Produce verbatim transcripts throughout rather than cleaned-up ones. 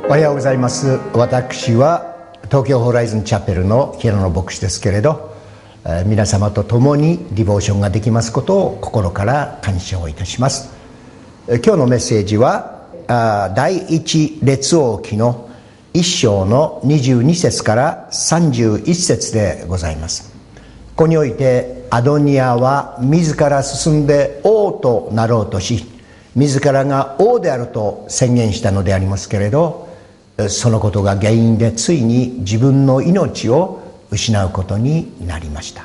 おはようございます。私は東京ホライズンチャペルの平野牧師ですけれど、えー、皆様と共にディボーションができますことを心から感謝をいたします。えー、今日のメッセージはあ第一列王記の一章のにじゅうに節からさんじゅういち節でございます。ここにおいてアドニヤは自ら進んで王となろうとし、自らが王であると宣言したのでありますけれど、そのことが原因でついに自分の命を失うことになりました。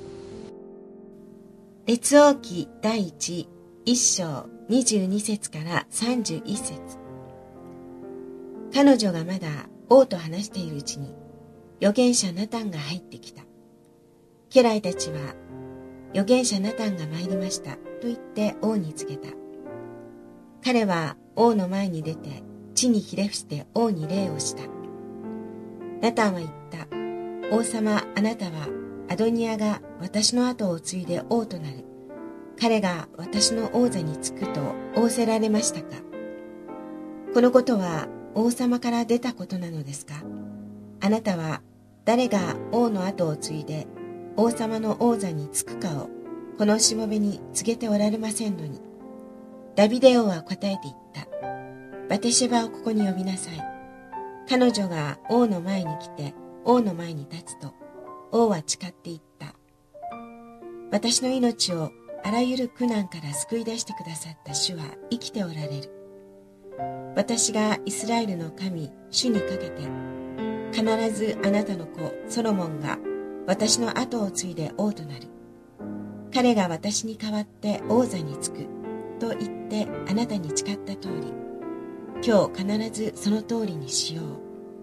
列王記第一一章にじゅうに節からさんじゅういち節。彼女がまだ王と話しているうちに預言者ナタンが入ってきた。家来たちは預言者ナタンが参りましたと言って王に告げた。彼は王の前に出て地にひれ伏して王に礼をした。ナタンは言った。王様、あなたはアドニヤが私の後を継いで王となる。彼が私の王座につくと仰せられましたか。このことは王様から出たことなのですか。あなたは誰が王の後を継いで王様の王座につくかをこのしもべに告げておられませんのに。ダビデ王は答えて言った。バテシェバをここに呼びなさい。彼女が王の前に来て王の前に立つと、王は誓って言った。私の命をあらゆる苦難から救い出してくださった主は生きておられる。私がイスラエルの神主にかけて、必ずあなたの子ソロモンが私の後を継いで王となる。彼が私に代わって王座につくと言ってあなたに誓った通り、今日必ずその通りにしよう。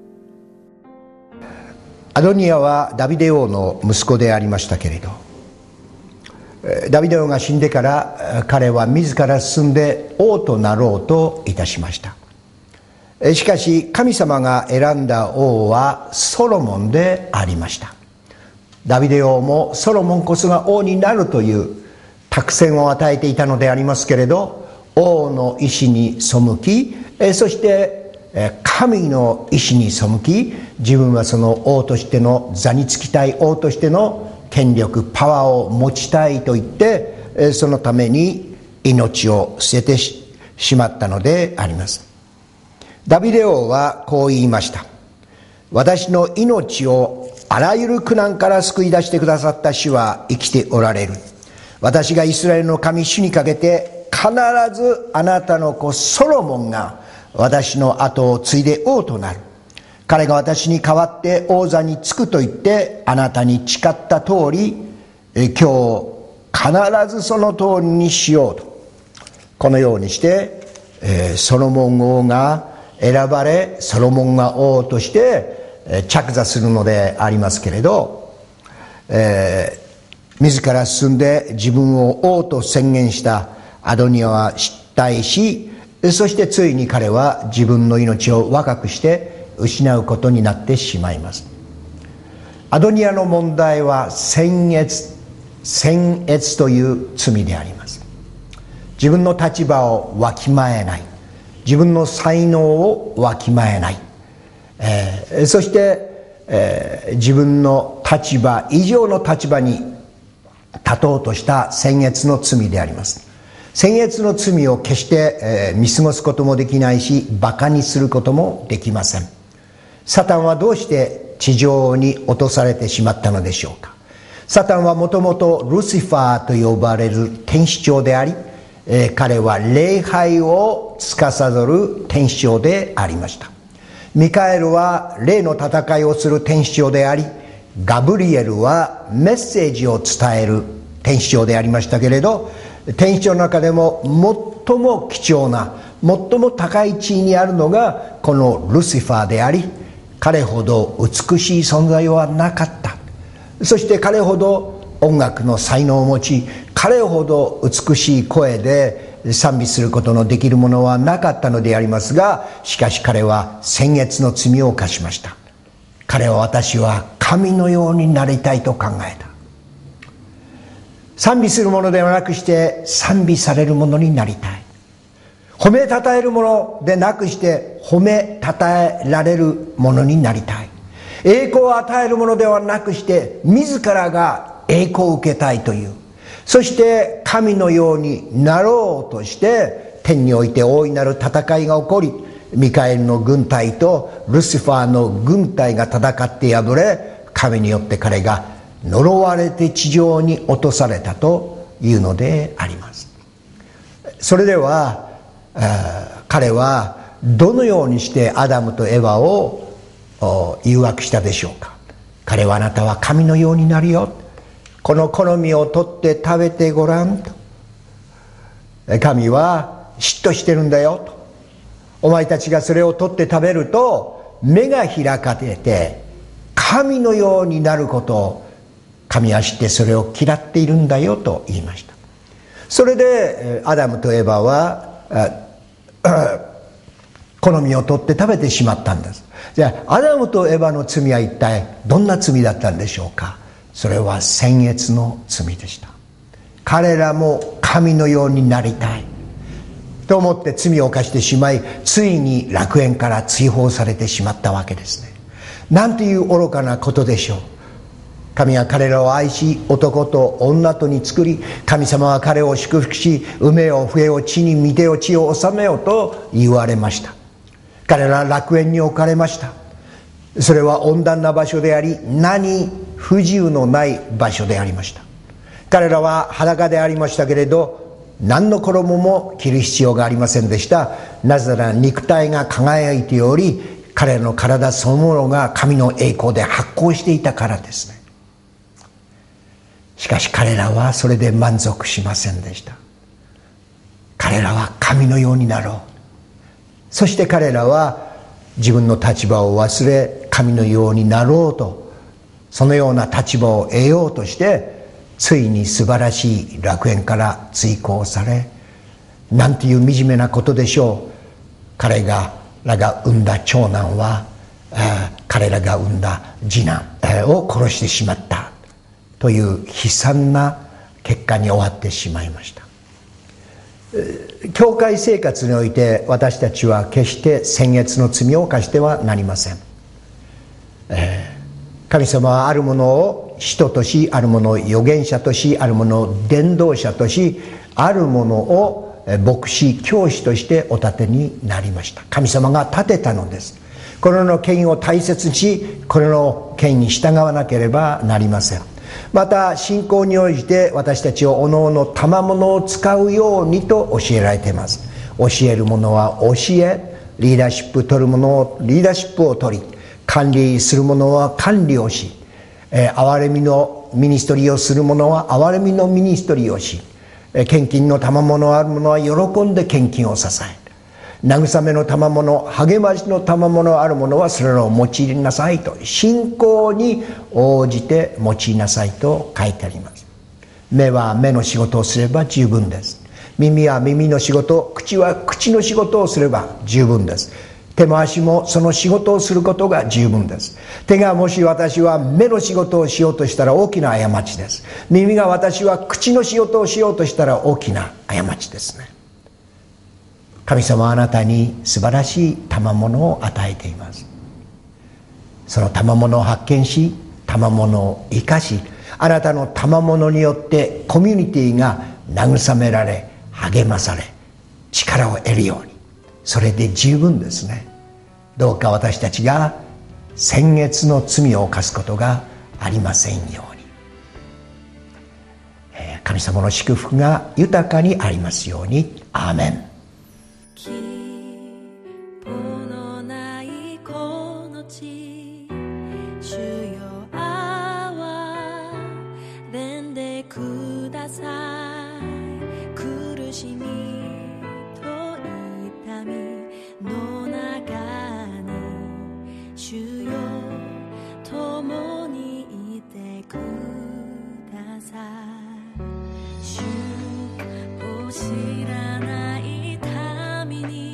アドニヤはダビデ王の息子でありましたけれど、ダビデ王が死んでから彼は自ら進んで王となろうといたしました。しかし神様が選んだ王はソロモンでありました。ダビデ王もソロモンこそが王になるという託戦を与えていたのでありますけれど、王の意志に背き、そして神の意志に背き、自分はその王としての座につきたい、王としての権力パワーを持ちたいと言って、そのために命を捨てて し, しまったのであります。ダビデ王はこう言いました。私の命をあらゆる苦難から救い出してくださった主は生きておられる。私がイスラエルの神主にかけて、必ずあなたの子ソロモンが私の後を継いで王となる。彼が私に代わって王座につくと言ってあなたに誓った通り、え今日必ずその通りにしようと、このようにして、えー、ソロモン王が選ばれ、ソロモンが王として、えー、着座するのでありますけれど、えー、自ら進んで自分を王と宣言したアドニヤは失態し、そしてついに彼は自分の命を若くして失うことになってしまいます。アドニヤの問題は僭越僭越という罪であります。自分の立場をわきまえない、自分の才能をわきまえない、えー、そして、えー、自分の立場以上の立場に立とうとした僭越の罪であります。僭越の罪を決して、えー、見過ごすこともできないし、馬鹿にすることもできません。サタンはどうして地上に落とされてしまったのでしょうか。サタンはもともとルシファーと呼ばれる天使長であり、えー、彼は礼拝を司る天使長でありました。ミカエルは霊の戦いをする天使長であり、ガブリエルはメッセージを伝える天使長でありましたけれど、天使長の中でも最も貴重な、最も高い地位にあるのがこのルシファーであり、彼ほど美しい存在はなかった。そして彼ほど音楽の才能を持ち、彼ほど美しい声で賛美することのできるものはなかったのでありますが、しかし彼は僭越の罪を犯しました。彼は私は神のようになりたいと考えた。賛美するものではなくして賛美されるものになりたい。 褒めたたえるものでなくして褒めたたえられるものになりたい。栄光を与えるものではなくして自らが栄光を受けたいという、そして神のようになろうとして天において大いなる戦いが起こり、ミカエルの軍隊とルシファーの軍隊が戦って敗れ、神によって彼が呪われて地上に落とされたというのであります。それでは彼はどのようにしてアダムとエヴァを誘惑したでしょうか。彼は、あなたは神のようになるよ、この好みを取って食べてごらんと。神は嫉妬してるんだよと。お前たちがそれを取って食べると目が開かれて神のようになることを神は知ってそれを嫌っているんだよと言いました。それでアダムとエヴァは好みを取って食べてしまったんです。じゃあアダムとエヴァの罪は一体どんな罪だったんでしょうか。それは僭越の罪でした。彼らも神のようになりたいと思って罪を犯してしまい、ついに楽園から追放されてしまったわけですね。なんていう愚かなことでしょう。神は彼らを愛し、男と女とに作り、神様は彼を祝福し、産めよ増えよ地に満てよ地を治めよと言われました。彼らは楽園に置かれました。それは温暖な場所であり、何不自由のない場所でありました。彼らは裸でありましたけれど、何の衣も着る必要がありませんでした。なぜなら肉体が輝いており、彼らの体そのものが神の栄光で発光していたからですね。しかし彼らはそれで満足しませんでした。彼らは神のようになろう。そして彼らは自分の立場を忘れ、神のようになろうと、そのような立場を得ようとして、ついに素晴らしい楽園から追放され、なんていう惨めなことでしょう。彼らが産んだ長男は、彼らが産んだ次男を殺してしまったという悲惨な結果に終わってしまいました。教会生活において私たちは決して僭越の罪を犯してはなりません。神様はあるものを使徒とし、あるものを預言者とし、あるものを伝道者とし、あるものを牧師教師としてお立てになりました。神様が立てたのです。これの権威を大切にし、これの権威に従わなければなりません。また信仰に応じて私たちをおのおの賜物を使うようにと教えられています。教える者は教え、リーダーシップ取る者をリーダーシップを取り、管理する者は管理をし、えー、憐れみのミニストリーをする者は憐れみのミニストリーをし、えー、献金の賜物ある者は喜んで献金を支え、慰めの賜物、励ましの賜物ある者はそれらを用いなさいと、信仰に応じて用いなさいと書いてあります。目は目の仕事をすれば十分です。耳は耳の仕事、口は口の仕事をすれば十分です。手も足もその仕事をすることが十分です。手がもし私は目の仕事をしようとしたら大きな過ちです。耳が私は口の仕事をしようとしたら大きな過ちですね。神様はあなたに素晴らしい賜物を与えています。その賜物を発見し、賜物を生かし、あなたの賜物によってコミュニティが慰められ、励まされ、力を得るように、それで十分ですね。どうか私たちが僭越の罪を犯すことがありませんように。神様の祝福が豊かにありますように。アーメン。 希望のないこの地、主よ憐れんでください。苦しみと痛みの中に主よ共にいてください。主を知らない民に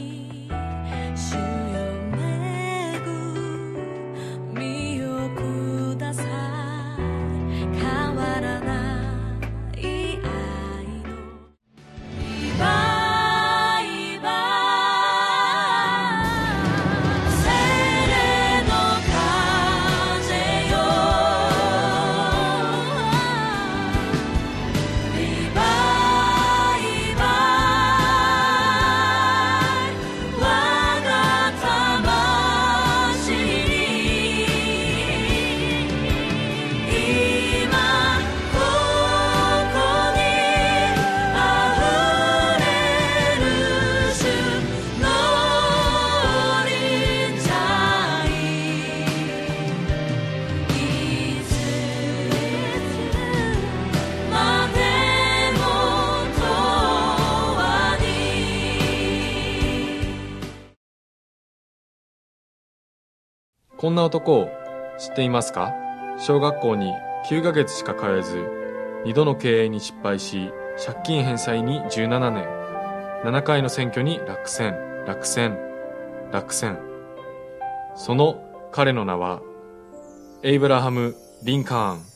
こんな男を知っていますか？小学校にきゅうかげつしか通えず、にどの経営に失敗し、借金返済にじゅうななねん、ななかいの選挙に落選、落選、落選。その彼の名は、エイブラハム・リンカーン。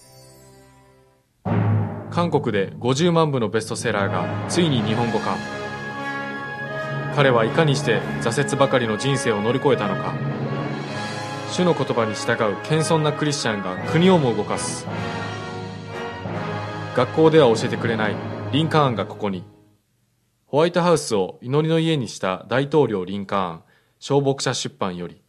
韓国でごじゅうまんぶのベストセラーがついに日本語化。彼はいかにして挫折ばかりの人生を乗り越えたのか。主の言葉に従う謙遜なクリスチャンが国をも動かす。学校では教えてくれないリンカーンがここに。ホワイトハウスを祈りの家にした大統領リンカーン、小牧者出版より。